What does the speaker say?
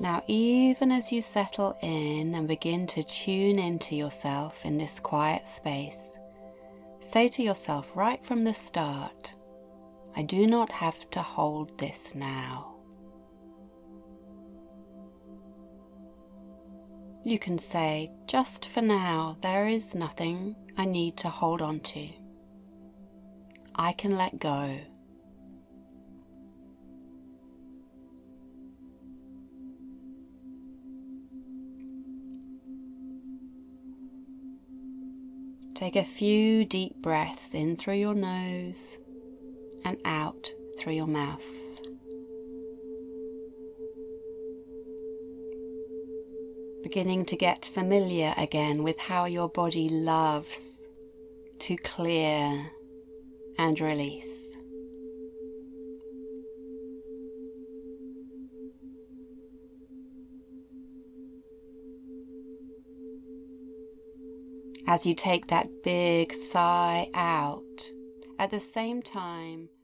Now, even as you settle in and begin to tune into yourself in this quiet space, say to yourself right from the start, I do not have to hold this now. You can say, just for now, there is nothing I need to hold on to. I can let go. Take a few deep breaths in through your nose and out through your mouth. Beginning to get familiar again with how your body loves to clear and release. As you take that big sigh out, at the same time,